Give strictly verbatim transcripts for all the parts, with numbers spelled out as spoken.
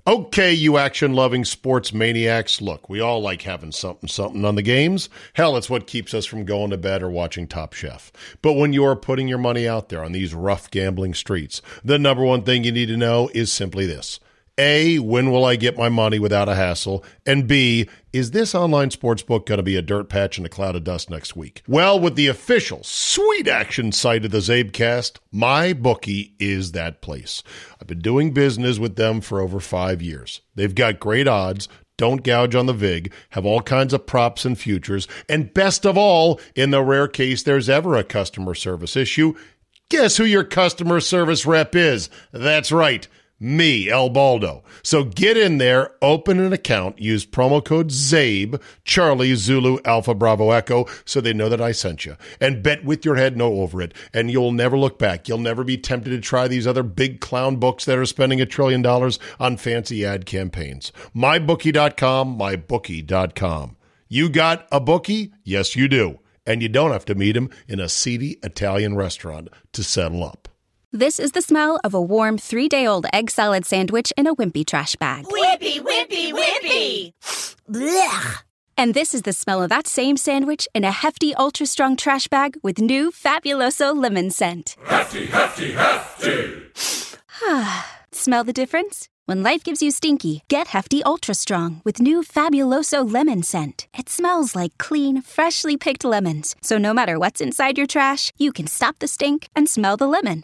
Okay, you action-loving sports maniacs, look, we all like having something, something on the games. Hell, it's what keeps us from going to bed or watching Top Chef. But when you're putting your money out there on these rough gambling streets, the number one thing you need to know is simply this. A, when will I get my money without a hassle? And B, is this online sportsbook going to be a dirt patch and a cloud of dust next week? Well, with the official sweet action site of the Zabecast, MyBookie is that place. I've been doing business with them for over five years. They've got great odds, don't gouge on the vig, have all kinds of props and futures, and best of all, in the rare case there's ever a customer service issue, guess who your customer service rep is? That's right. Me, El Baldo. So get in there, open an account, use promo code ZABE, Charlie, Zulu, Alpha, Bravo, Echo, so they know that I sent you. And bet with your head no over it, and you'll never look back. You'll never be tempted to try these other big clown books that are spending a trillion dollars on fancy ad campaigns. my bookie dot com, my bookie dot com. You got a bookie? Yes, you do. And you don't have to meet him in a seedy Italian restaurant to settle up. This is the smell of a warm three-day-old egg salad sandwich in a wimpy trash bag. Wimpy, wimpy, wimpy! Blech. And this is the smell of that same sandwich in a hefty, ultra-strong trash bag with new Fabuloso lemon scent. Hefty, hefty, hefty! Smell the difference? When life gives you stinky, get Hefty Ultra Strong with new Fabuloso lemon scent. It smells like clean, freshly picked lemons. So no matter what's inside your trash, you can stop the stink and smell the lemon.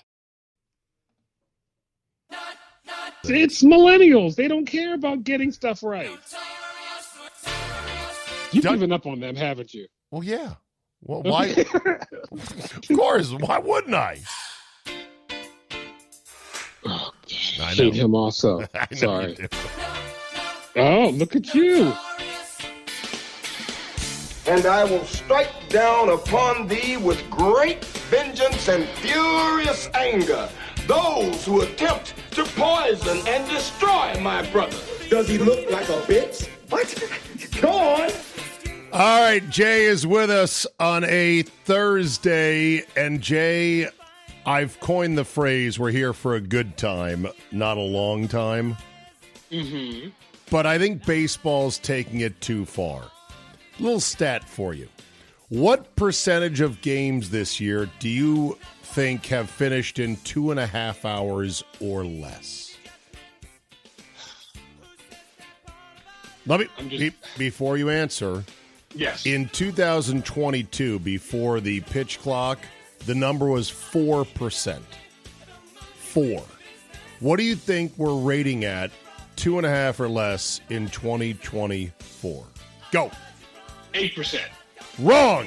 It's millennials. They don't care about getting stuff right. You've Done. given up on them, haven't you? Well, yeah. Well, why? Of course. Why wouldn't I? Oh, I I hate know. him also. I know Sorry. you do. Oh, look at you. And I will strike down upon thee with great vengeance and furious anger those who attempt to poison and destroy my brother. Does he look like a bitch? What? Go on. All right, Jay is with us on a Thursday, and Jay, I've coined the phrase, we're here for a good time, not a long time. Mm-hmm. But I think baseball's taking it too far. Little stat for you. What percentage of games this year do you think have finished in two and a half hours or less? Let me, I'm just- be, before you answer, Yes. in two thousand twenty-two, before the pitch clock, the number was four percent. Four. What do you think we're rating at two and a half or less in twenty twenty-four? Go. eight percent. Wrong.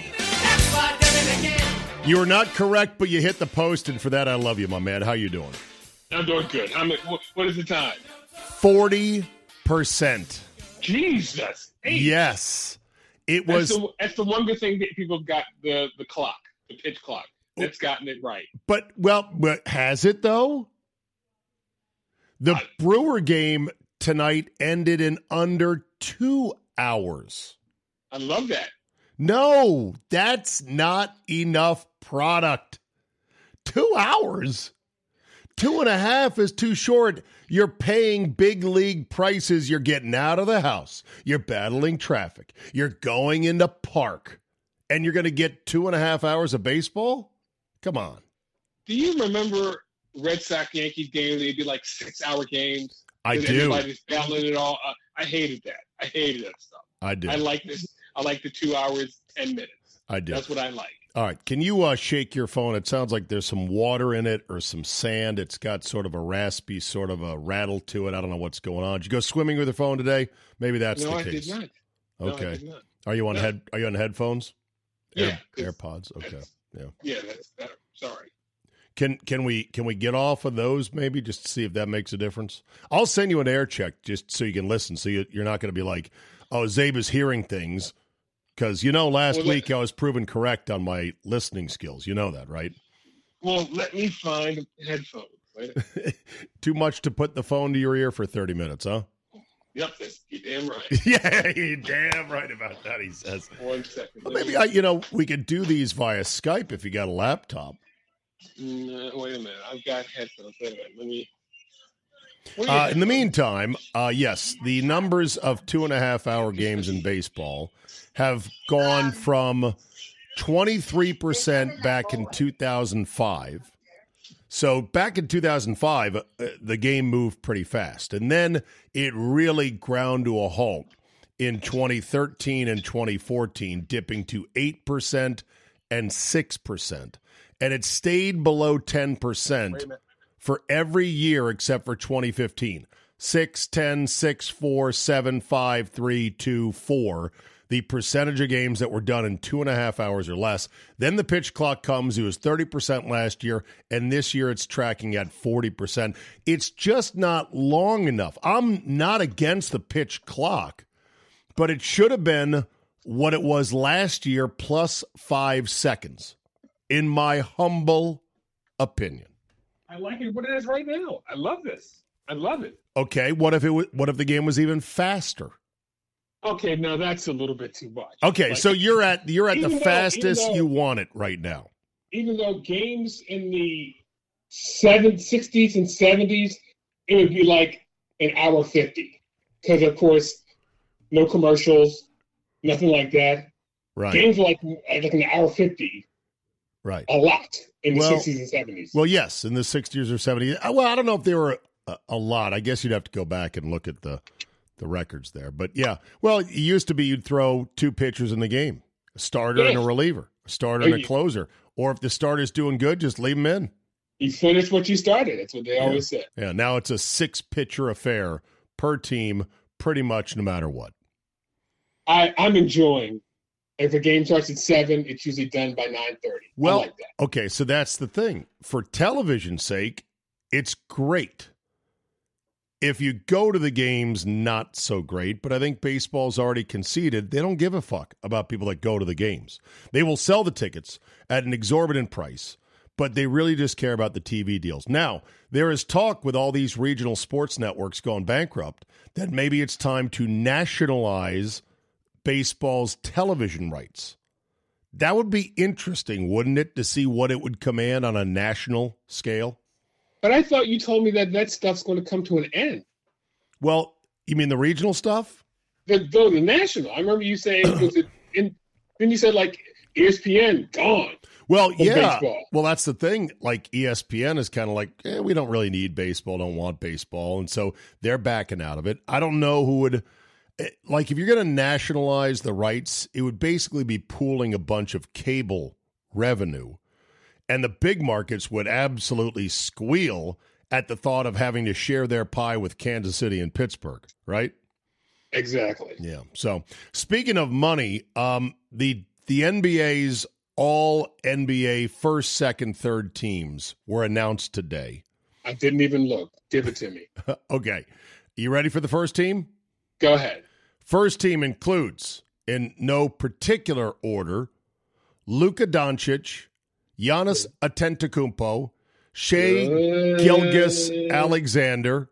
You are not correct, but you hit the post, and for that, I love you, my man. How you doing? I'm doing good. I'm at, what, what is the time? forty percent. Jesus. Eight. Yes. It That's was, the, that's the one good thing that people got the, the clock, the pitch clock. That's gotten it right. but, well, but has it, though? The Uh, Brewer game tonight ended in under two hours. I love that. No, that's not enough product. Two hours. Two and a half is too short. You're paying big league prices. You're getting out of the house. You're battling traffic. You're going into park. And you're going to get two and a half hours of baseball? Come on. Do you remember Red Sox Yankees games? They'd be like six-hour games. I And do. Everybody's battling it all. Uh, I hated that. I hated that stuff. I do. I like this. I like the two hours, ten minutes. I do. That's what I like. All right. Can you uh, shake your phone? It sounds like there's some water in it or some sand. It's got sort of a raspy, sort of a rattle to it. I don't know what's going on. Did you go swimming with your phone today? Maybe that's no, the I case. did not. No, I Okay. did not. Are you on No. head? Are you on headphones? Yeah, Air, 'cause AirPods. Okay. that's- Yeah. Yeah, that's better. Sorry. Can can we can we get off of those maybe just to see if that makes a difference? I'll send you an air check just so you can listen. So you, you're not going to be like, oh, Zabe is hearing things. Because, you know, last Well, week I was proven correct on my listening skills. You know that, right? Well, let me find headphones. Wait. Too much to put the phone to your ear for thirty minutes, huh? Yep, that's, you're damn right. Yeah, you're damn right about that, he says. One second. Well, Let maybe, me- I, you know, we could do these via Skype if you got a laptop. No, wait a minute. I've got headphones. Wait a minute. Let me. Uh, in the meantime, uh, yes, the numbers of two and a half hour games in baseball have gone from twenty-three percent back in two thousand five. So back in two thousand five, uh, the game moved pretty fast. And then it really ground to a halt in twenty thirteen and twenty fourteen, dipping to eight percent and six percent. And it stayed below ten percent for every year except for twenty fifteen. six, ten, six, four, seven, five, three, two, four. The percentage of games that were done in two and a half hours or less. Then the pitch clock comes. It was thirty percent last year, and this year it's tracking at forty percent. It's just not long enough. I'm not against the pitch clock, but it should have been what it was last year plus five seconds, in my humble opinion. I like it what it is right now. I love this. I love it. Okay, what if it was, what if the game was even faster? Okay, now that's a little bit too much. Okay, like, so you're at you're at the though, fastest though, you want it right now. Even though games in the seven, sixties and seventies, it would be like an hour fifty. Because, of course, no commercials, nothing like that. Right. Games are like, like an hour fifty. Right. A lot in the well, sixties and seventies. Well, yes, in the sixties or seventies. Well, I don't know if they were a, a lot. I guess you'd have to go back and look at the the records there. But, yeah, well, it used to be you'd throw two pitchers in the game, a starter yes. and a reliever, a starter and a closer. Or if the starter's doing good, just leave him in. You finish what you started. That's what they yeah. always say. Yeah, now it's a six-pitcher affair per team pretty much no matter what. I, I'm enjoying. If a game starts at seven, it's usually done by nine thirty. Well, I like that. Okay, so that's the thing. For television's sake, it's great. If you go to the games, not so great, but I think baseball's already conceded they don't give a fuck about people that go to the games. They will sell the tickets at an exorbitant price, but they really just care about the T V deals. Now, there is talk with all these regional sports networks going bankrupt that maybe it's time to nationalize baseball's television rights. That would be interesting, wouldn't it, to see what it would command on a national scale? But I thought you told me that that stuff's going to come to an end. Well, you mean the regional stuff? The, the, the national. I remember you saying, was it in, then you said, like, E S P N, gone. Well, yeah. Baseball. Well, that's the thing. Like, E S P N is kind of like, eh, we don't really need baseball, don't want baseball. And so they're backing out of it. I don't know who would, like, if you're going to nationalize the rights, it would basically be pooling a bunch of cable revenue. And the big markets would absolutely squeal at the thought of having to share their pie with Kansas City and Pittsburgh, right? Exactly. Yeah. So speaking of money, um, the the N B A's all N B A first, second, third teams were announced today. I didn't even look. Give it to me. Okay. You ready for the first team? Go ahead. First team includes, in no particular order, Luka Doncic, Giannis Antetokounmpo, Shai Gilgeous-Alexander.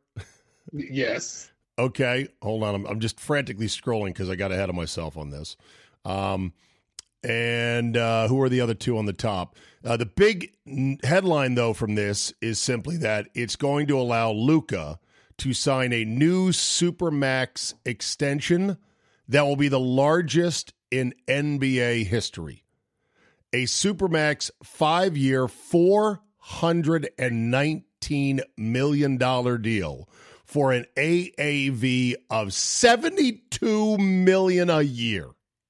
Yes. Okay, hold on. I'm, I'm just frantically scrolling because I got ahead of myself on this. Um, and uh, who are the other two on the top? Uh, the big n- headline, though, from this is simply that it's going to allow Luka to sign a new Supermax extension that will be the largest in N B A history. A Supermax five-year, four hundred nineteen million dollars deal for an A A V of seventy-two million dollars a year.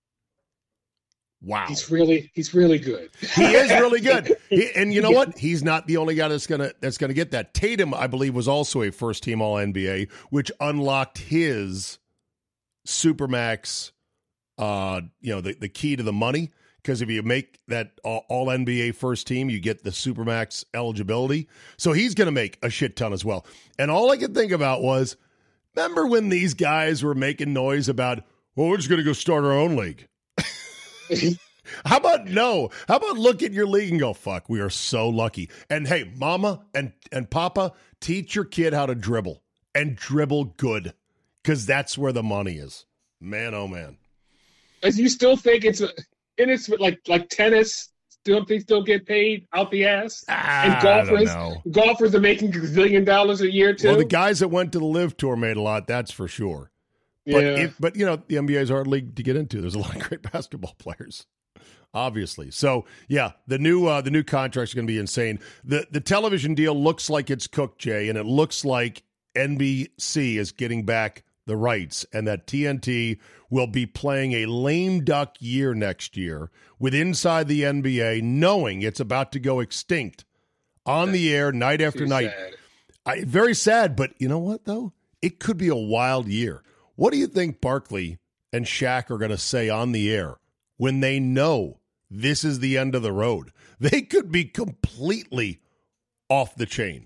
Wow. He's really he's really good. He is really good. He, and you know what? He's not the only guy that's going to that's going to get that. Tatum, I believe, was also a first-team All N B A, which unlocked his Supermax, uh, you know, the, the key to the money. Because if you make that all N B A first team, you get the Supermax eligibility. So he's going to make a shit ton as well. And all I could think about was, remember when these guys were making noise about, well, we're just going to go start our own league. How about no? How about look at your league and go, fuck, we are so lucky. And hey, mama and, and papa, teach your kid how to dribble and dribble good because that's where the money is. Man, oh, man. As you still think it's a... And it's like like tennis, don't they still get paid out the ass? Ah, and golfers, I don't know. golfers are making a gazillion dollars a year too. Well, the guys that went to the Live Tour made a lot, that's for sure. But, yeah. if, but you know, the N B A is a hard league to get into. There's a lot of great basketball players, obviously. So, yeah, the new uh, the new contracts are going to be insane. The the television deal looks like it's cooked, Jay, and it looks like N B C is getting back the rights, and that T N T will be playing a lame duck year next year with Inside the N B A, knowing it's about to go extinct on That's the air night after night. Sad. I, very sad, but you know what, though? It could be a wild year. What do you think Barkley and Shaq are going to say on the air when they know this is the end of the road? They could be completely off the chain.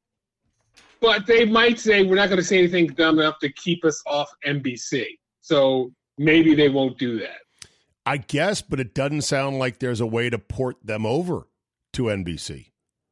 But they might say, we're not going to say anything dumb enough to keep us off N B C. So maybe they won't do that. I guess, but it doesn't sound like there's a way to port them over to N B C.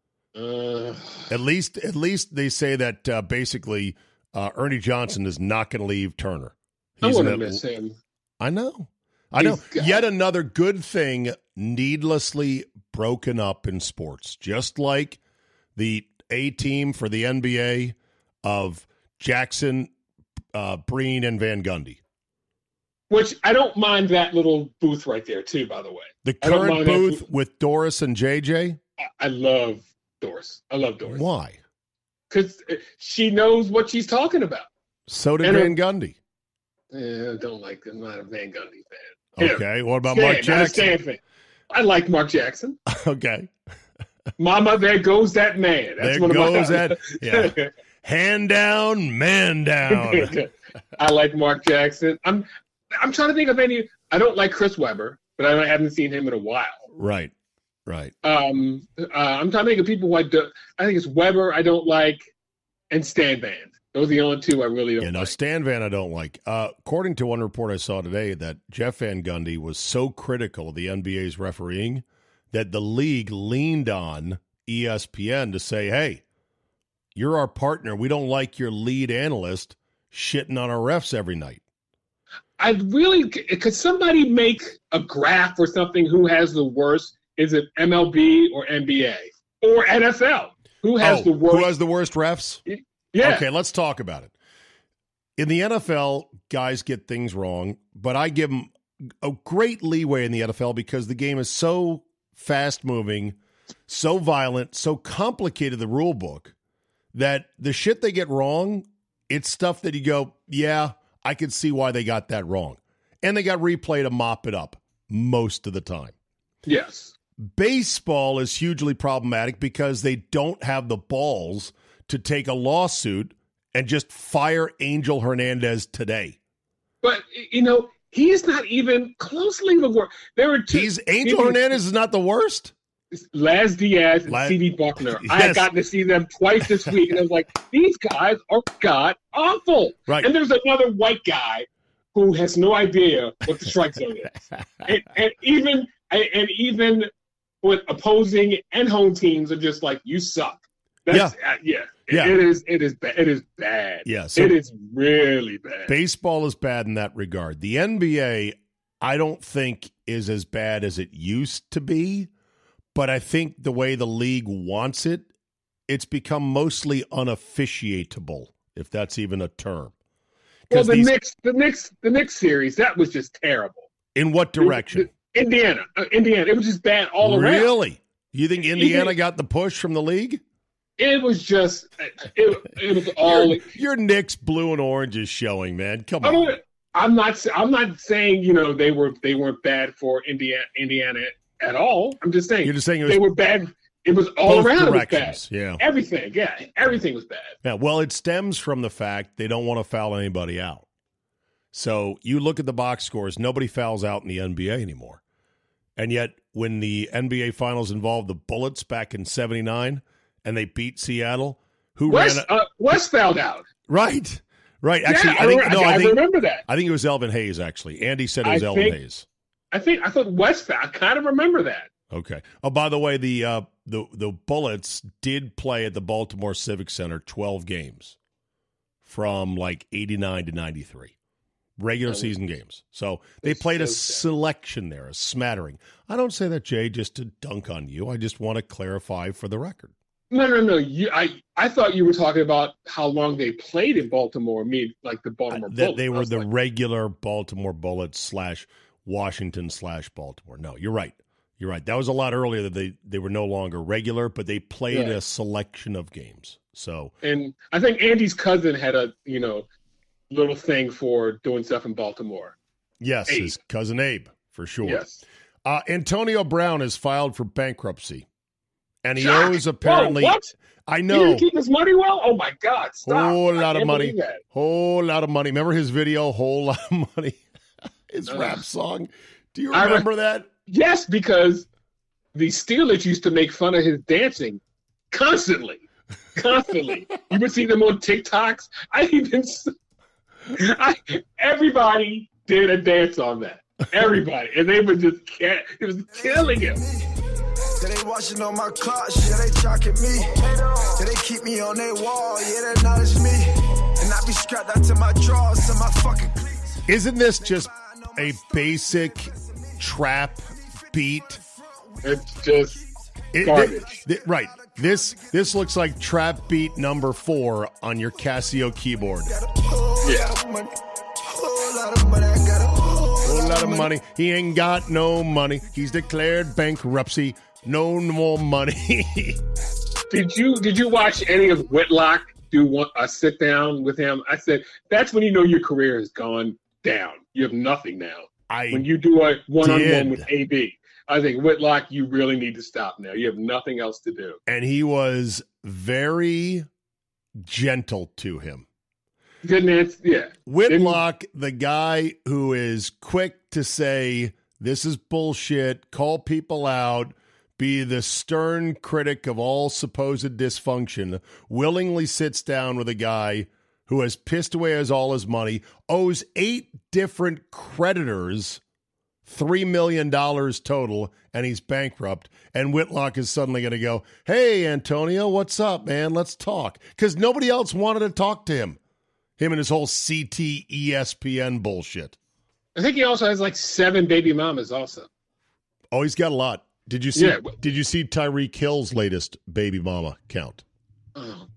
Uh, at least, at least they say that uh, basically uh, Ernie Johnson is not going to leave Turner. He's I want to an, miss him. I know. I know. He's Yet another good thing needlessly broken up in sports, just like the A team for the N B A of Jackson, uh, Breen, and Van Gundy. Which I don't mind that little booth right there, too, by the way. The current booth, booth with Doris and J J? I, I love Doris. I love Doris. Why? Because she knows what she's talking about. So did and Van her, Gundy. Yeah, I don't like I'm not a Van Gundy fan. Okay, what about Stan, Mark Jackson? Fan. I like Mark Jackson. Okay. Mama, there goes that man. That's there one goes of my that. Yeah. Hand down, man down. I like Mark Jackson. I'm I'm trying to think of any. I don't like Chris Webber, but I haven't seen him in a while. Right, right. Um, uh, I'm trying to think of people who I do. I think it's Webber I don't like, and Stan Van. Those are the only two I really don't yeah, no, like. Stan Van I don't like. Uh, according to one report I saw today, that Jeff Van Gundy was so critical of the N B A's refereeing that the league leaned on E S P N to say, hey, you're our partner. We don't like your lead analyst shitting on our refs every night. I really, could somebody make a graph or something who has the worst? Is it M L B or N B A or N F L? Who has oh, the worst? Who has the worst refs? Yeah. Okay, let's talk about it. In the N F L, guys get things wrong, but I give them a great leeway in the N F L because the game is so fast-moving, so violent, so complicated, the rule book, that the shit they get wrong, it's stuff that you go, yeah, I can see why they got that wrong. And they got replay to mop it up most of the time. Yes. Baseball is hugely problematic because they don't have the balls to take a lawsuit and just fire Angel Hernandez today. But, you know, he's not even closely the worst. There are two. He's Angel he, Hernandez is not the worst? Laz Diaz and La- C D Buckner. Yes. I had gotten to see them twice this week, and I was like, these guys are god awful. Right. And there's another white guy who has no idea what the strike zone is. and, and even and even with opposing and home teams are just like, you suck. That's, yeah. Uh, yeah. Yeah. It is it is bad. It is bad. Yeah, so it is really bad. Baseball is bad in that regard. The N B A, I don't think, is as bad as it used to be, but I think the way the league wants it, it's become mostly unofficiatable, if that's even a term. Well, the these, Knicks, the Knicks, the Knicks series, that was just terrible. In what direction? The, the, Indiana, uh, Indiana. It was just bad all around. Really? You think Indiana Even, got the push from the league? It was just, it, it was all. Your, your Knicks blue and orange is showing, man. Come on. I'm not. I'm not saying you know they were they weren't bad for Indiana Indiana at all. I'm just saying. You're just saying it was they were bad. It was all both around. directions. It was bad. Yeah. Everything. Yeah. Everything was bad. Yeah. Well, it stems from the fact they don't want to foul anybody out. So you look at the box scores. Nobody fouls out in the N B A anymore. And yet, when the N B A Finals involved the Bullets back in seventy-nine and they beat Seattle, who West, ran? A- uh, West fouled out. Right. Right. Actually, yeah, I think I, no. I, I, I think, remember that. I think it was Elvin Hayes. Actually, Andy said it was I Elvin think, Hayes. I think I thought West fouled. I kind of remember that. Okay. Oh, by the way, the uh, the the Bullets did play at the Baltimore Civic Center twelve games from like eighty-nine to ninety-three. regular season games. So they played a selection there, a smattering. I don't say that, Jay, just to dunk on you. I just want to clarify for the record. No, no, no. You, I, I thought you were talking about how long they played in Baltimore. I mean, like the Baltimore uh, Bullets. They were the like, regular Baltimore Bullets slash Washington slash Baltimore. No, you're right. You're right. That was a lot earlier that they, they were no longer regular, but they played yeah. a selection of games. So, and I think Andy's cousin had a, you know, little thing for doing stuff in Baltimore. Yes, Abe. His cousin Abe, for sure. Yes. Uh, Antonio Brown has filed for bankruptcy, and he Shock. owes apparently. Whoa, what? I know. He didn't keep his money well? Oh, my God. Stop. Whole lot of money. Whole lot of money. Remember his video, Whole Lot of Money? His uh, rap song. Do you remember re- that? Yes, because the Steelers used to make fun of his dancing constantly. Constantly. You would see them on TikToks. I even I, everybody did a dance on that. Everybody. And they were just, it was killing him. They watching on my clock, yeah, they jocking me. Yeah, they keep me on their wall, yeah, they acknowledge me. And I be strapped out to my drawers and my fucking cleats. Isn't this just a basic trap beat? It's just it, garbage. It, it, right. This this looks like trap beat number four on your Casio keyboard. Yeah. Whole lot of money, I got a whole lot of money. He ain't got no money. He's declared bankruptcy. No more money. Did you did you watch any of Whitlock do one, a sit down with him? I said that's when you know your career has gone down. You have nothing now. I when you do a one on did. one with A B. I think Whitlock, you really need to stop now. You have nothing else to do. And he was very gentle to him. Didn't answer, yeah. Whitlock, Didn't, the guy who is quick to say, this is bullshit, call people out, be the stern critic of all supposed dysfunction, willingly sits down with a guy who has pissed away his, all his money, owes eight different creditors three million dollars total, and he's bankrupt. And Whitlock is suddenly going to go, hey, Antonio, what's up, man? Let's talk. Because nobody else wanted to talk to him. Him and his whole C T E S P N bullshit. I think he also has like seven baby mamas also. Oh, he's got a lot. Did you see? Yeah. Did you see Tyreek Hill's latest baby mama count? Oh,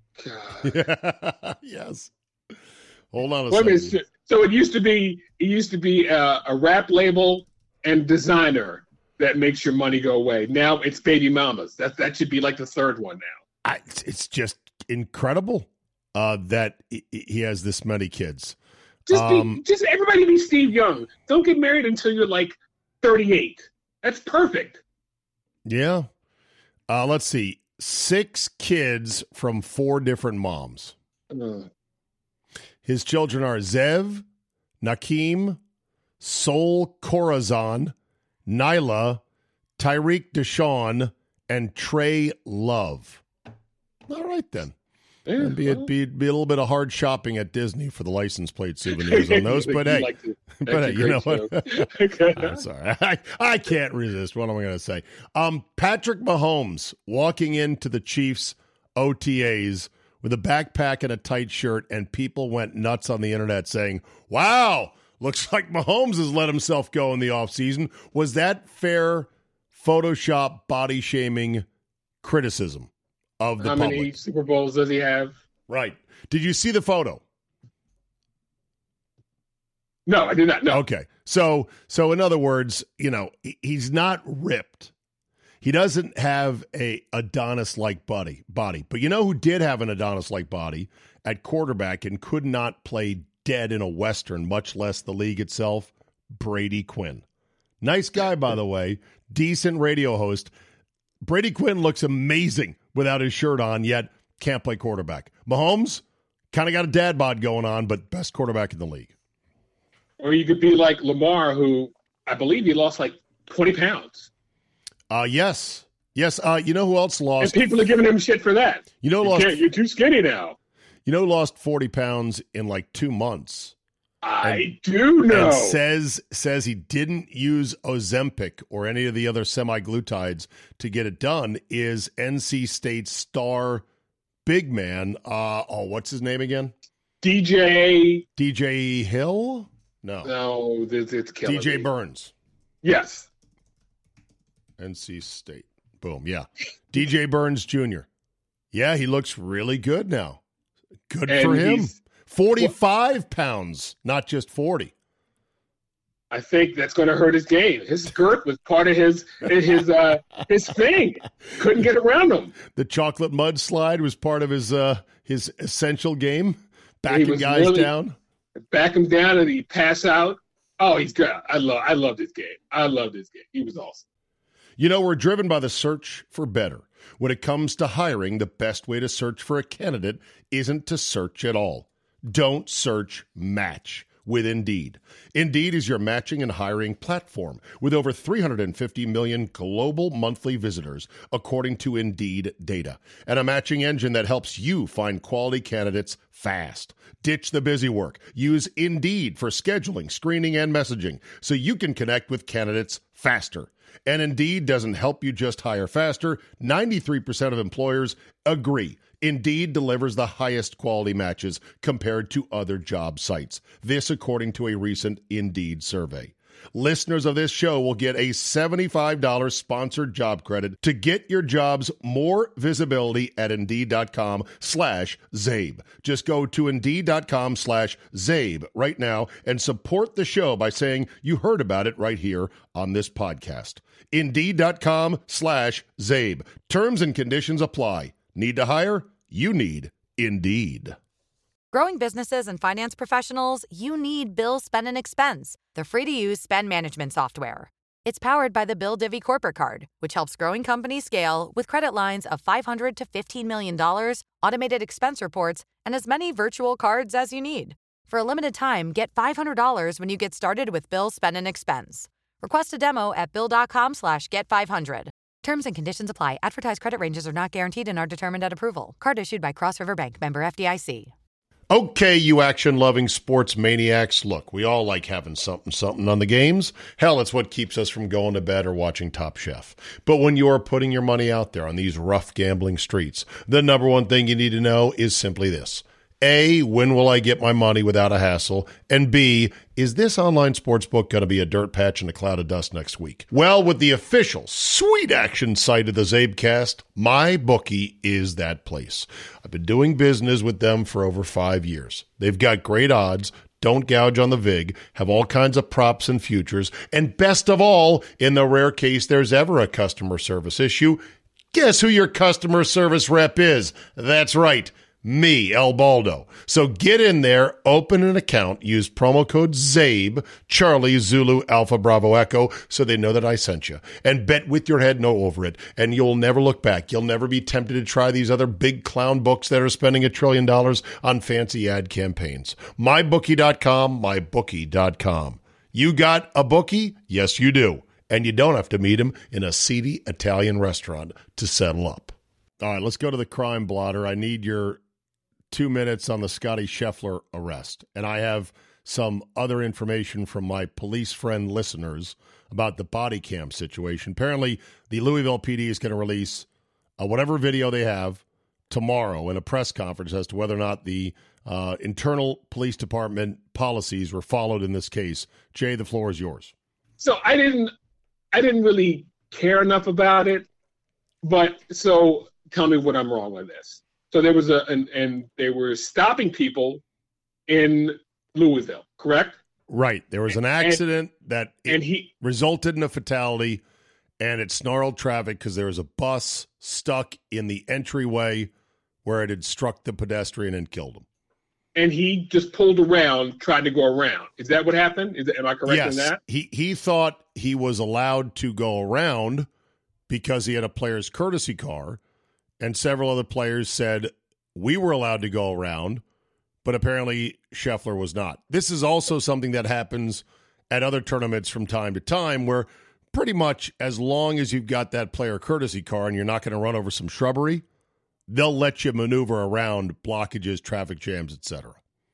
God. Yes. Hold on a Wait second. A so it used to be it used to be uh, a rap label and designer that makes your money go away. Now it's baby mamas. That that should be like the third one now. I, it's just incredible uh, that he has this many kids. Just um, be, just everybody be Steve Young. Don't get married until you're like thirty-eight. That's perfect. Yeah. Uh, let's see. Six kids from four different moms. Uh, His children are Zev, Nakeem, Sol Corazon, Nyla, Tyreek Deshaun, and Trey Love. All right, then. yeah, It'd be, well, it'd be, it'd be a little bit of hard shopping at Disney for the license plate souvenirs on those. But hey, like to, but hey, you know what? okay. I'm sorry. I, I can't resist. What am I going to say? Um, Patrick Mahomes walking into the Chiefs O T As with a backpack and a tight shirt, and people went nuts on the internet saying, wow, looks like Mahomes has let himself go in the offseason. Was that fair Photoshop body shaming criticism of the How public? many Super Bowls does he have? Right. Did you see the photo? No, I did not. No. Okay. So, so in other words, you know, he- he's not ripped. He doesn't have a Adonis-like body, body. But you know who did have an Adonis-like body at quarterback and could not play dead in a Western, much less the league itself? Brady Quinn. Nice guy, by the way. Decent radio host. Brady Quinn looks amazing without his shirt on, yet can't play quarterback. Mahomes, kind of got a dad bod going on, but best quarterback in the league. Or you could be like Lamar, who I believe he lost like twenty pounds. Uh, yes. Yes. Uh, you know who else lost? And people are giving him shit for that. You know, you lost, you're too skinny now. You know, who lost forty pounds in like two months. I and, do know. And says says he didn't use Ozempic or any of the other semi-glutides to get it done. Is N C State star big man? Uh, oh, what's his name again? D J D J Hill. No. No, it's, it's killing D J me. Burns. Yes. N C State. Boom. Yeah. D J Burns Junior Yeah, he looks really good now. Good And for him. he's- forty-five pounds, not just forty. I think that's going to hurt his game. His girth was part of his his uh, his thing. Couldn't get around him. The chocolate mudslide was part of his uh, his essential game, He backing was guys really- down. Back him down and he pass out. Oh, he's good. I love I love this game. I love this game. He was awesome. You know, we're driven by the search for better. When it comes to hiring, the best way to search for a candidate isn't to search at all. Don't search, match with Indeed. Indeed is your matching and hiring platform with over three hundred fifty million global monthly visitors, according to Indeed data, and a matching engine that helps you find quality candidates fast. Ditch the busy work. Use Indeed for scheduling, screening, and messaging so you can connect with candidates faster. And Indeed doesn't help you just hire faster. ninety-three percent of employers agree. Indeed delivers the highest quality matches compared to other job sites. This according to a recent Indeed survey. Listeners of this show will get a seventy-five dollars sponsored job credit to get your jobs more visibility at Indeed.com slash Zabe. Just go to Indeed.com slash Zabe right now and support the show by saying you heard about it right here on this podcast. Indeed.com slash Zabe. Terms and conditions apply. Need to hire? You need Indeed. Growing businesses and finance professionals, you need Bill Spend and Expense, the free-to-use spend management software. It's powered by the Bill Divvy Corporate Card, which helps growing companies scale with credit lines of five hundred to fifteen million dollars, automated expense reports, and as many virtual cards as you need. For a limited time, get five hundred dollars when you get started with Bill Spend and Expense. Request a demo at bill.com slash get 500. Terms and conditions apply. Advertised credit ranges are not guaranteed and are determined at approval. Card issued by Cross River Bank, member F D I C. Okay, you action-loving sports maniacs, look, we all like having something, something on the games. Hell, it's what keeps us from going to bed or watching Top Chef. But when you're putting your money out there on these rough gambling streets, the number one thing you need to know is simply this. A, when will I get my money without a hassle? And B, is this online sportsbook going to be a dirt patch and a cloud of dust next week? Well, with the official sweet action site of the Zabecast, MyBookie is that place. I've been doing business with them for over five years. They've got great odds, don't gouge on the vig, have all kinds of props and futures, and best of all, in the rare case there's ever a customer service issue, guess who your customer service rep is? That's right. Me, El Baldo. So get in there, open an account, use promo code ZABE, Charlie, Zulu, Alpha, Bravo, Echo, so they know that I sent you. And bet with your head no over it, and you'll never look back. You'll never be tempted to try these other big clown books that are spending a trillion dollars on fancy ad campaigns. my bookie dot com, my bookie dot com. You got a bookie? Yes, you do. And you don't have to meet him in a seedy Italian restaurant to settle up. All right, let's go to the crime blotter. I need your two minutes on the Scotty Scheffler arrest. And I have some other information from my police friend listeners about the body cam situation. Apparently, the Louisville P D is going to release uh, whatever video they have tomorrow in a press conference as to whether or not the uh, internal police department policies were followed in this case. Jay, the floor is yours. So I didn't, I didn't really care enough about it, but so tell me what I'm wrong with this. So there was a, and, and they were stopping people in Louisville, correct? Right. There was an accident and, that and he resulted in a fatality, and it snarled traffic because there was a bus stuck in the entryway where it had struck the pedestrian and killed him. And he just pulled around, tried to go around. Is that what happened? Is that, am I correct yes, in that? He, he thought he was allowed to go around because he had a player's courtesy car. And several other players said we were allowed to go around, but apparently Scheffler was not. This is also something that happens at other tournaments from time to time where pretty much as long as you've got that player courtesy car and you're not going to run over some shrubbery, they'll let you maneuver around blockages, traffic jams, et cetera.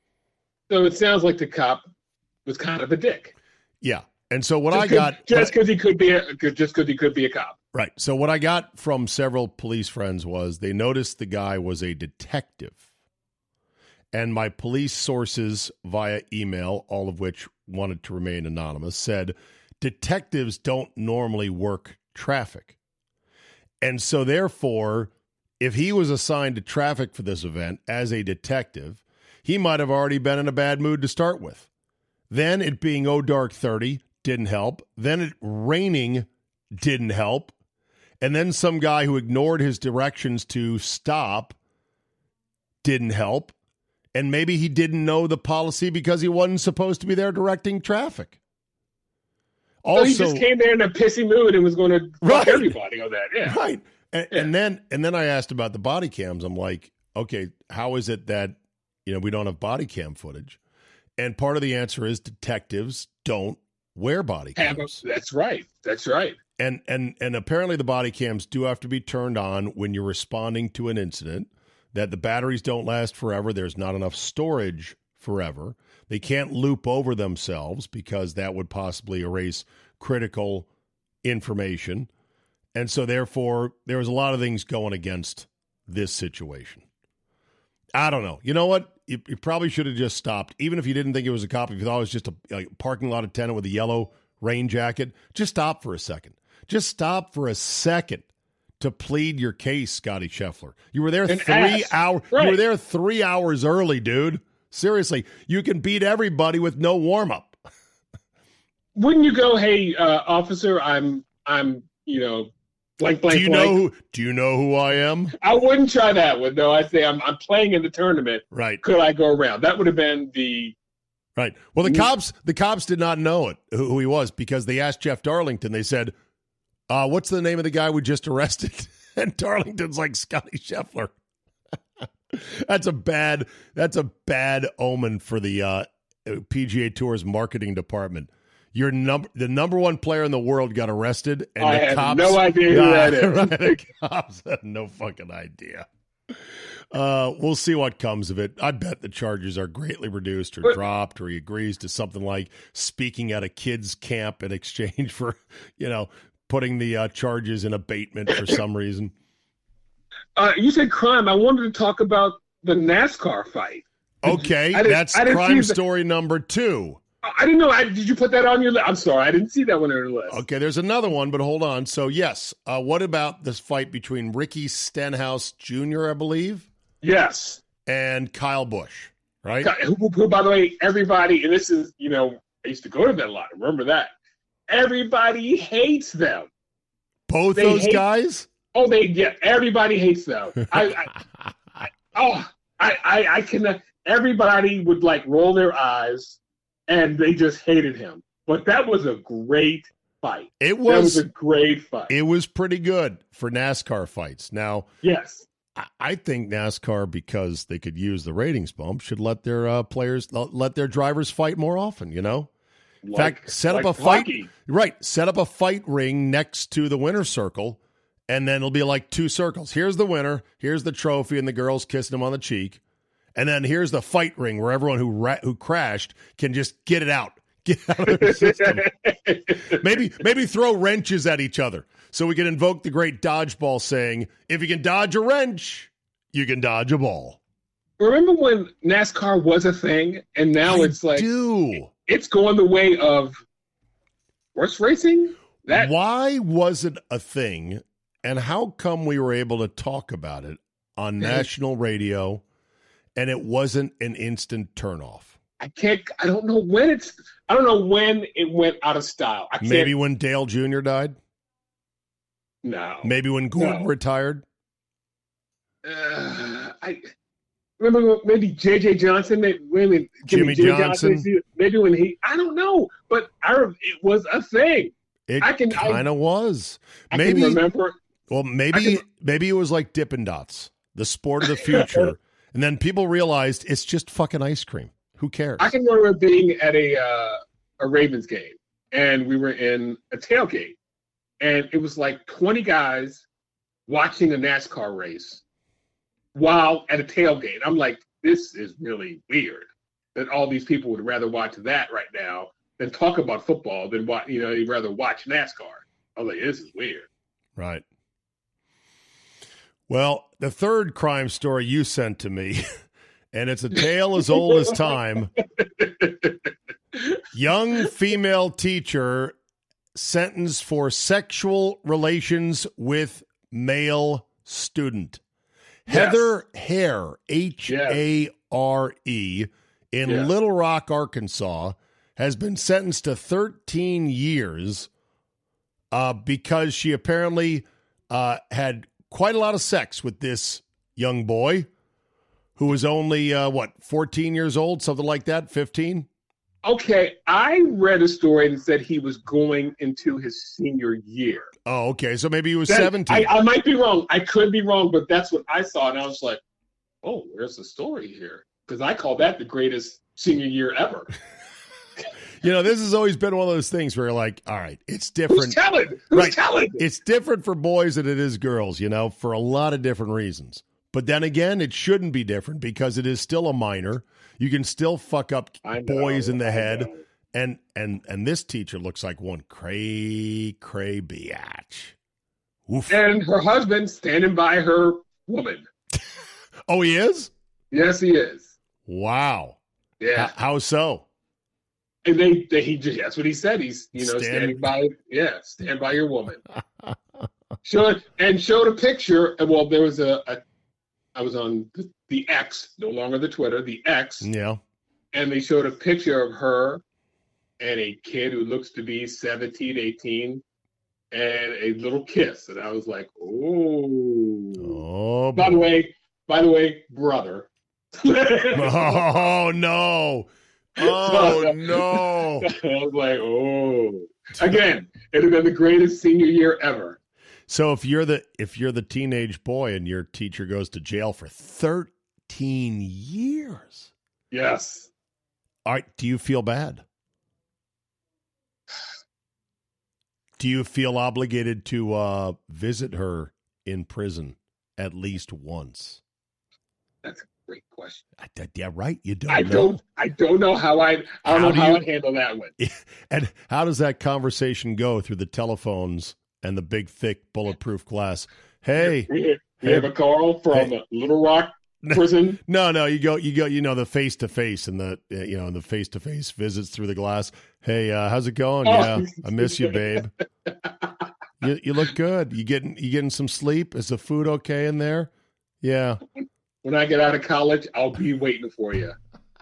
So it sounds like the cop was kind of a dick. Yeah. And so what just I got... Just because he could be a, just because he could be a cop. Right. So what I got from several police friends was they noticed the guy was a detective. and my police sources via email, all of which wanted to remain anonymous, said detectives don't normally work traffic. And so therefore, if he was assigned to traffic for this event as a detective, he might have already been in a bad mood to start with. Then it being oh dark thirty didn't help. Then it raining didn't help. And then some guy who ignored his directions to stop didn't help. And maybe he didn't know the policy because he wasn't supposed to be there directing traffic. Also, so he just came there in a pissy mood and was going to right. fuck everybody on that. Yeah. Right. And, yeah. and then and then I asked about the body cams. I'm like, okay, how is it that, you know, we don't have body cam footage? And part of the answer is detectives don't wear body cams. A, that's right. That's right. And and and apparently the body cams do have to be turned on when you're responding to an incident, that the batteries don't last forever. There's not enough storage forever. They can't loop over themselves because that would possibly erase critical information. And so therefore, there was a lot of things going against this situation. I don't know. You know what? You, you probably should have just stopped. Even if you didn't think it was a cop, if you thought it was just a like, parking lot attendant with a yellow rain jacket, just stop for a second. Just stop for a second to plead your case, Scotty Scheffler. You were there and three hours. Right. You were there three hours early, dude. Seriously, you can beat everybody with no warm up. Wouldn't you go, hey, uh, officer, I'm, I'm, you know, blank, blank, do you blank. know who? Do you know who I am? I wouldn't try that one. No, I'd say I'm, I'm playing in the tournament. Right? Could I go around? That would have been the. Right. Well, the cops, the cops did not know it who, who he was because they asked Jeff Darlington. They said, uh, "What's the name of the guy we just arrested?" And Darlington's like Scotty Scheffler. That's a bad. That's a bad omen for the uh, P G A Tour's marketing department. Your number, the number one player in the world got arrested, and I the have cops, no idea who uh, that is. Right, the cops had no fucking idea. Uh, we'll see what comes of it. I bet the charges are greatly reduced or but, dropped, or he agrees to something like speaking at a kids' camp in exchange for, you know, putting the uh, charges in abatement for some reason. Uh, you said crime. I wanted to talk about the NASCAR fight. Okay, that's crime story number two. I didn't know. I, did you put that on your list? I'm sorry. I didn't see that one on your list. Okay, there's another one, but hold on. So, yes, uh, what about this fight between Ricky Stenhouse Junior, I believe? Yes. And Kyle Busch, right? Who, who, by the way, everybody, and this is, you know, I used to go to that a lot. Remember that. Everybody hates them. Both they those hate, guys? Oh, they, yeah, everybody hates them. I, I, I, oh, I, I, I can, everybody would, like, roll their eyes. And they just hated him. But that was a great fight. It was, that was a great fight. It was pretty good for NASCAR fights. Now, yes, I, I think NASCAR, because they could use the ratings bump, should let their uh, players, let their drivers fight more often, you know? In like, fact, set like up a fight. hockey. Right. Set up a fight ring next to the winner's circle, and then it'll be like two circles. Here's the winner. Here's the trophy, and the girl's kissing him on the cheek. And then here's the fight ring where everyone who ra- who crashed can just get it out, get out of their system. maybe maybe throw wrenches at each other so we can invoke the great dodgeball saying, if you can dodge a wrench, you can dodge a ball. Remember when NASCAR was a thing, and now I it's like do. It's going the way of horse racing? That Why was it a thing, and how come we were able to talk about it on national radio? And it wasn't an instant turnoff. I can't. I don't know when it's. I don't know when it went out of style. I can't, Maybe when Dale Junior died. No. Maybe when Gordon no. retired. Uh, I remember maybe J J Johnson. Maybe, maybe Jimmy, Jimmy Johnson. Johnson. Maybe when he. I don't know, but I. It was a thing. It I can kind of was. I Maybe can remember. Well, maybe can, maybe it was like Dippin' Dots, the sport of the future. And then people realized it's just fucking ice cream. Who cares? I can remember being at a uh, a Ravens game, and we were in a tailgate, and it was like twenty guys watching a NASCAR race while at a tailgate. I'm like, this is really weird that all these people would rather watch that right now than talk about football than watch, you know, they'd rather watch NASCAR. I was like, this is weird. Right. Well, the third crime story you sent to me, and it's a tale as old as time. Young female teacher sentenced for sexual relations with male student. Yes. Heather Hare, H A R E, in yeah. Little Rock, Arkansas, has been sentenced to thirteen years uh, because she apparently uh, had quite a lot of sex with this young boy who was only, uh, what, fourteen years old, something like that, fifteen? Okay, I read a story that said he was going into his senior year. Oh, okay, so maybe he was that, seventeen. I, I might be wrong. I could be wrong, but that's what I saw, and I was like, oh, where's the story here? Because I call that the greatest senior year ever. You know, this has always been one of those things where you're like, all right, it's different. Who's telling? Who's right. telling? It's different for boys than it is girls, you know, for a lot of different reasons. But then again, it shouldn't be different because it is still a minor. You can still fuck up know, boys in the head. And and and this teacher looks like one cray, cray biatch. Oof. And her husband standing by her woman. Oh, he is? Yes, he is. Wow. Yeah. H- how so? And they, they he just that's what he said. He's you know stand, standing by yeah, stand by your woman. Showed and showed a picture. Well, there was a, a I was on the, the X, no longer the Twitter, the X. Yeah. And they showed a picture of her and a kid who looks to be seventeen, eighteen, and a little kiss. And I was like, oh. Oh. By the way, by the way, brother. Oh, no. Oh, no. I was like, oh. Again, it would have been the greatest senior year ever. So if you're the if you're the teenage boy and your teacher goes to jail for thirteen years. Yes. All right, do you feel bad? Do you feel obligated to uh, visit her in prison at least once? That's a great question. I, yeah, right. You don't. I know. don't. I don't know how I. I don't how know do how you, I'd handle that one. And how does that conversation go through the telephones and the big, thick, bulletproof glass? Hey, we have, we hey, have a call from hey. Little Rock prison. No, no, you go, you go, you know, the face to face and the, you know, the face to face visits through the glass. Hey, uh, how's it going? Oh. Yeah, I miss you, babe. you, you look good. You getting, you getting some sleep? Is the food okay in there? Yeah. When I get out of college, I'll be waiting for you.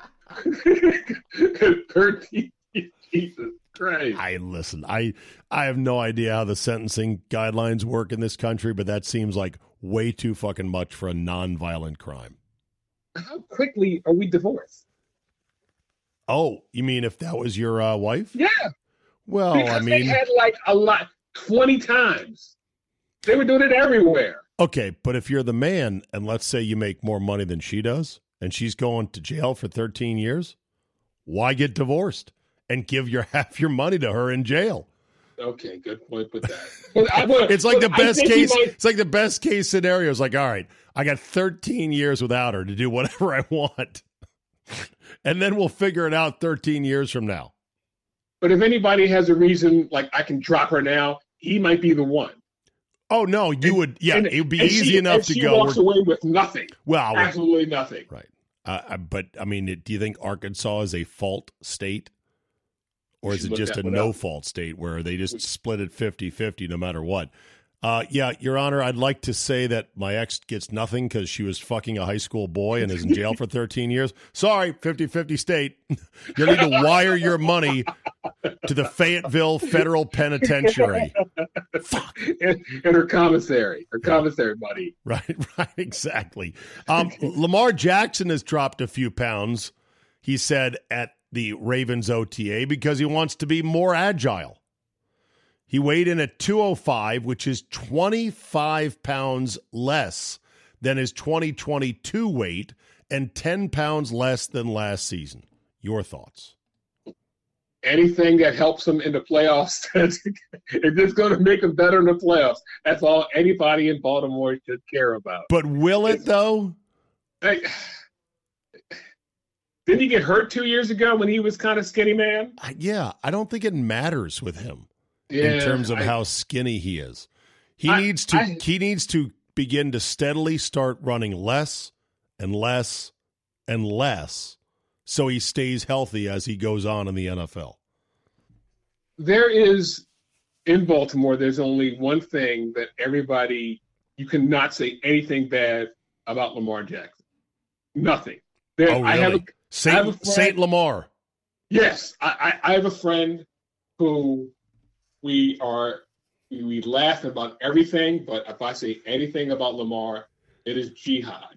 Jesus Christ. I listen. I I have no idea how the sentencing guidelines work in this country, but that seems like way too fucking much for a non-violent crime. How quickly are we divorced? Oh, you mean if that was your uh, wife? Yeah. Well, because I mean, they had like a lot, twenty times. They were doing it everywhere. Okay, but if you're the man, and let's say you make more money than she does, and she's going to jail for thirteen years, why get divorced and give your half your money to her in jail? Okay, good point with that. But I, but, it's like the best case. Might... It's like the best case scenario. It's like, all right, I got thirteen years without her to do whatever I want, and then we'll figure it out thirteen years from now. But if anybody has a reason, like I can drop her now, he might be the one. Oh no, you and, would. Yeah, and, it would be and easy she, enough and to she go. She walks away with nothing. Well, absolutely nothing. Right. Uh, but I mean, do you think Arkansas is a fault state? Or is it just a no-fault state where they just split it fifty-fifty no matter what? Uh, yeah, Your Honor, I'd like to say that my ex gets nothing because she was fucking a high school boy and is in jail for thirteen years. Sorry, fifty-fifty state. You'll need to wire your money to the Fayetteville Federal Penitentiary. Fuck. And, and her commissary, her commissary money. Right, right, exactly. Um, Lamar Jackson has dropped a few pounds, he said, at the Ravens O T A because he wants to be more agile. He weighed in at two oh five, which is twenty-five pounds less than his twenty twenty-two weight and ten pounds less than last season. Your thoughts? Anything that helps him in the playoffs, if it's going to make him better in the playoffs, that's all anybody in Baltimore should care about. But will it, though? I, Didn't he get hurt two years ago when he was kind of skinny man? Yeah, I don't think it matters with him yeah, in terms of I, how skinny he is. He I, needs to I, he needs to begin to steadily start running less and less and less so he stays healthy as he goes on in the N F L? There is, in Baltimore, there's only one thing that everybody, you cannot say anything bad about Lamar Jackson. Nothing. There, Oh, really? I have a, Saint, I have a friend- Saint Lamar. Yes, I, I, I have a friend who we are, we laugh about everything, but if I say anything about Lamar, it is jihad.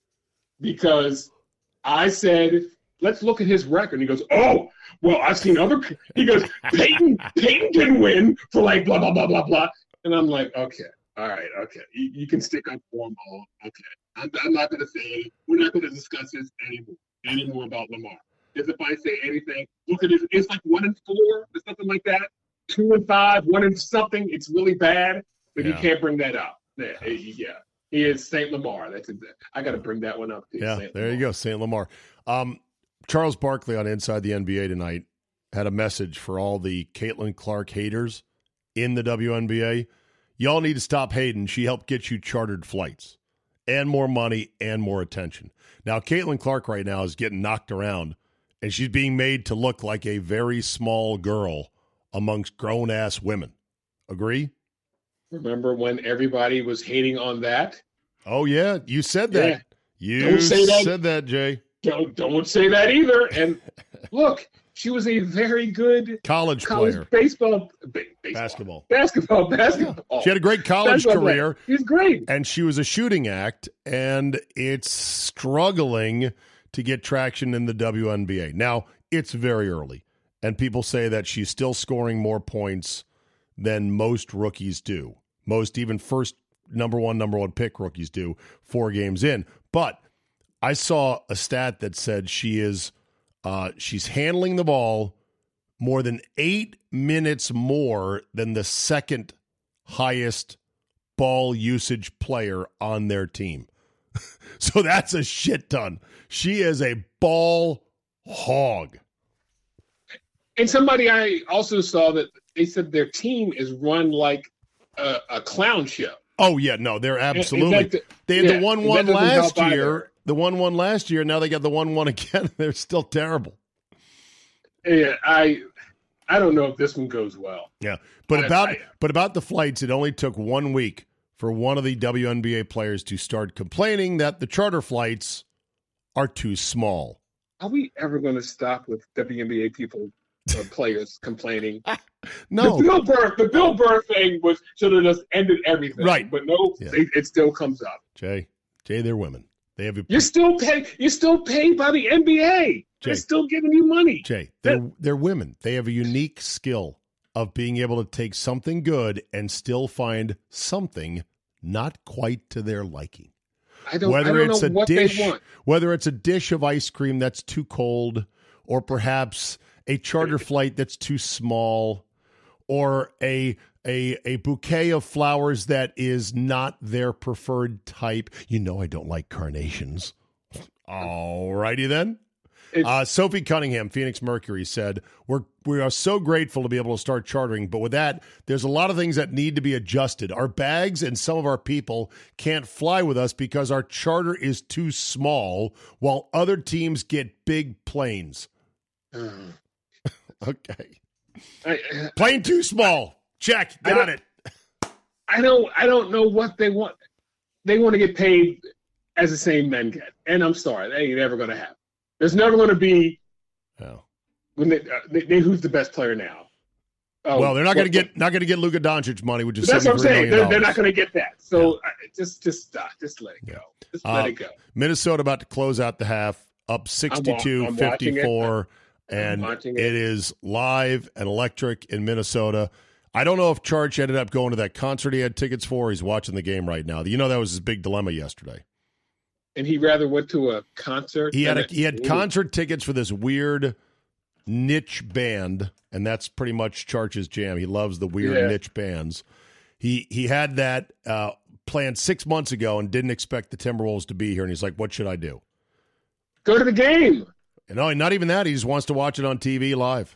Because I said, let's look at his record. He goes, oh, well, I've seen other, he goes, Peyton, Peyton can win for like blah, blah, blah, blah, blah. And I'm like, okay, all right, okay. You, you can stick up for him all. Okay. I'm, I'm not going to say it. We're not going to discuss this anymore, anymore about Lamar. Because if I say anything, look at it, it's like one and four or something like that. Two and five, one and something. It's really bad, but Yeah. you can't bring that up. Yeah, yeah. He is Saint Lamar. That's exact. I got to bring that one up. Too. Yeah, Saint there Lamar. you go, Saint Lamar. Um, Charles Barkley on Inside the N B A tonight had a message for all the Caitlin Clark haters in the W N B A. Y'all need to stop hating. She helped get you chartered flights and more money and more attention. Now, Caitlin Clark right now is getting knocked around, and she's being made to look like a very small girl amongst grown-ass women. Agree? Remember when everybody was hating on that? Oh, yeah. You said that. Yeah. You Don't say that. said that, Jay. Don't don't say that either. And look, she was a very good College, college player. baseball, ba- baseball, Basketball. basketball, basketball. She had a great college Basketball career. player. She's great. And she was a shooting act, and it's struggling to get traction in the W N B A. Now, it's very early, and people say that she's still scoring more points than most rookies do. Most even first number one, number one pick rookies do four games in. But I saw a stat that said she is uh, she's handling the ball more than eight minutes more than the second highest ball usage player on their team. So that's a shit ton. She is a ball hog. And somebody I also saw that they said their team is run like a, a clown show. Oh, yeah, no, they're absolutely. Is that the- they had yeah, the one one that doesn't last help year. either. The one one last year. Now they got the one one again. They're still terrible. Yeah, I I don't know if this one goes well. Yeah, but I- about I- but about the flights, it only took one week for one of the W N B A players to start complaining that the charter flights are too small. Are we ever going to stop with W N B A people, uh, players complaining? No, The Bill Burr, the Bill Burr thing was should have just ended everything. Right. But no, Yeah. they, it still comes up. Jay, Jay, they're women. They have a You're still paid. You're still paid by the N B A. They're Jay. still giving you money. Jay, they're they're women. They have a unique skill of being able to take something good and still find something not quite to their liking. I don't. Whether I don't it's know a what dish, they want. whether it's a dish of ice cream that's too cold, or perhaps a charter flight that's too small, or a a a bouquet of flowers that is not their preferred type. You know, I don't like carnations. All righty then. Uh, Sophie Cunningham, Phoenix Mercury, said, we're, we are so grateful to be able to start chartering, but with that, there's a lot of things that need to be adjusted. Our bags and some of our people can't fly with us because our charter is too small, while other teams get big planes. Uh, Okay. I, Plane too small. Check. I Got don't- it. I don't. I don't know what they want. They want to get paid as the same men get, and I'm sorry, that ain't ever going to happen. There's never going to be Oh. when they, uh, they, they who's the best player now. Oh, Well, they're not going to what- get not going to get Luka Doncic money, which is That's what I'm seventy-three saying. million They're, they're dollars. not going to get that. So uh, just, just stop. Just let it go. Just let Uh, it go. Minnesota about to close out the half, up sixty-two I'm watching it. fifty-four, and watching it it. is live and electric in Minnesota. I don't know if Charge ended up going to that concert he had tickets for. He's watching the game right now. You know that was his big dilemma yesterday. And he rather went to a concert. He had than a, he had Ooh. concert tickets for this weird niche band, and that's pretty much Charge's jam. He loves the weird Yeah. niche bands. He he had that uh, planned six months ago and didn't expect the Timberwolves to be here, and he's like, "What should I do?" Go to the game. And no, not even that. He just wants to watch it on T V live.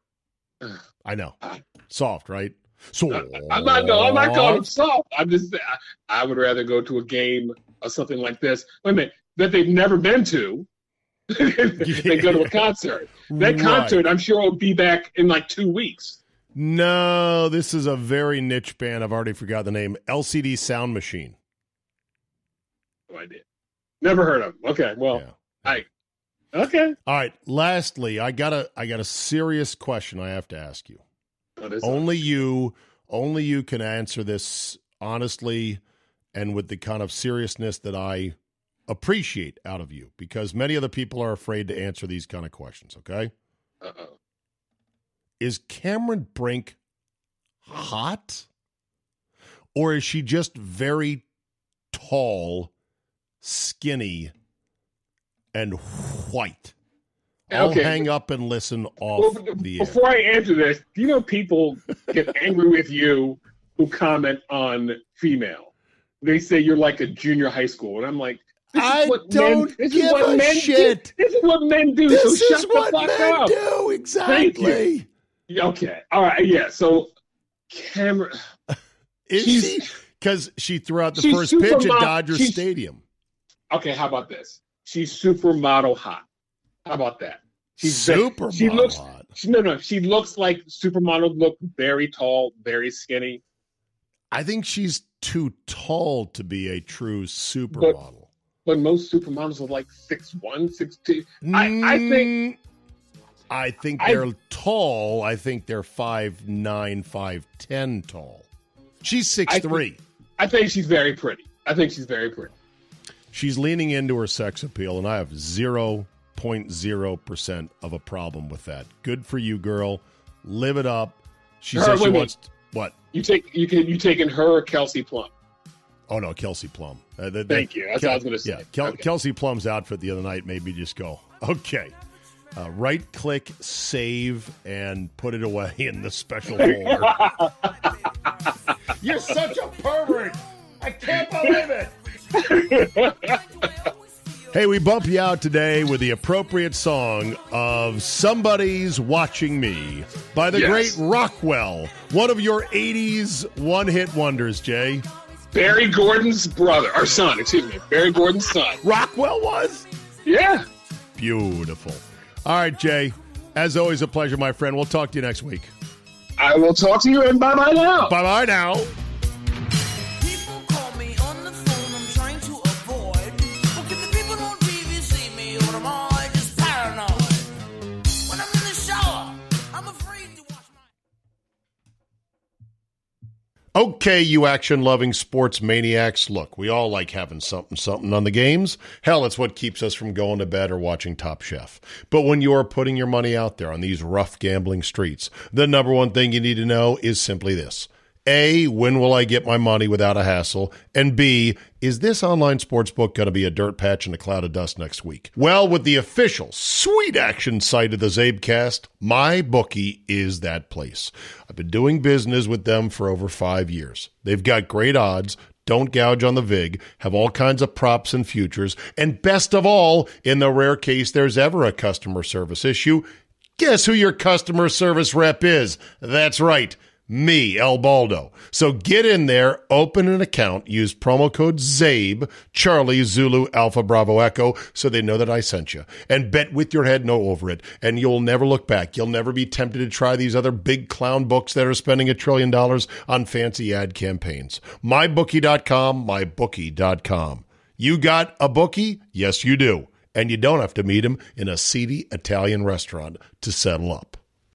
I know. Soft, right? So I'm not. No, I'm not calling him soft. I'm just. I, I would rather go to a game or something like this. Wait a minute, that they've never been to. than go to a concert. That concert, right. I'm sure will be back in like two weeks. No, this is a very niche band. I've already forgot the name. L C D Sound Machine. No idea. Never heard of them. Okay, well, yeah. I okay. All right. Lastly, I got a I got a serious question I have to ask you. Only you, only you can answer this honestly and with the kind of seriousness that I appreciate out of you, because many other people are afraid to answer these kind of questions. Okay. Uh-oh. Is Cameron Brink hot, or is she just very tall, skinny, and white? I'll okay. hang up and listen off well, the air. Before I answer this, do you know people get angry with you who comment on female? They say you're like a junior high school, and I'm like, this I is what don't men, this give is what a men shit. Do. This is what men do. This so is shut what the fuck men up. do. Exactly. Okay. All right. Yeah. So, Cameron, is she? Because she threw out the first pitch at Dodger Stadium. Okay. How about this? She's supermodel hot. How about that? She's supermodel she looks, hot. She, no, no. She looks like supermodel look. Very tall, very skinny. I think she's too tall to be a true supermodel. But, but most supermodels are like six one, six two. I, I think. I think they're I, tall. I think they're five nine, five ten tall. She's six three. I think she's very pretty. I think she's very pretty. She's leaning into her sex appeal, and I have zero point zero percent of a problem with that. Good for you, girl. Live it up. She her, says she wants to, what? You take you can you taking her or Kelsey Plum? Oh no, Kelsey Plum. Uh, the, Thank the, you. That's Kel- what I was going to say. Yeah, Kel- okay. Kelsey Plum's outfit the other night made me just go, okay. Uh, right click, save, and put it away in the special folder. You're such a pervert. I can't believe it. Hey, we bump you out today with the appropriate song of Somebody's Watching Me by the yes. great Rockwell, one of your eighties one-hit wonders, Jay. Barry Gordon's brother, or son, excuse me, Barry Gordon's son. Rockwell was? Yeah. Beautiful. All right, Jay, as always, a pleasure, my friend. We'll talk to you next week. I will talk to you, and bye-bye now. Bye-bye now. People call me on the phone, I'm trying to avoid. But can the people on T V see me, or am I just paranoid? When I'm in the shower, I'm afraid to wash my... Okay, you action-loving sports maniacs. Look, we all like having something, something on the games. Hell, it's what keeps us from going to bed or watching Top Chef. But when you're putting your money out there on these rough gambling streets, the number one thing you need to know is simply this. A, when will I get my money without a hassle? And B, is this online sportsbook going to be a dirt patch and a cloud of dust next week? Well, with the official sweet action site of the Zabecast, MyBookie is that place. I've been doing business with them for over five years. They've got great odds, don't gouge on the vig, have all kinds of props and futures, and best of all, in the rare case there's ever a customer service issue, guess who your customer service rep is? That's right. Me, El Baldo. So get in there, open an account, use promo code ZABE, Charlie, Zulu, Alpha, Bravo, Echo, so they know that I sent you. And bet with your head no over it, and you'll never look back. You'll never be tempted to try these other big clown books that are spending a trillion dollars on fancy ad campaigns. my bookie dot com, my bookie dot com. You got a bookie? Yes, you do. And you don't have to meet him in a seedy Italian restaurant to settle up.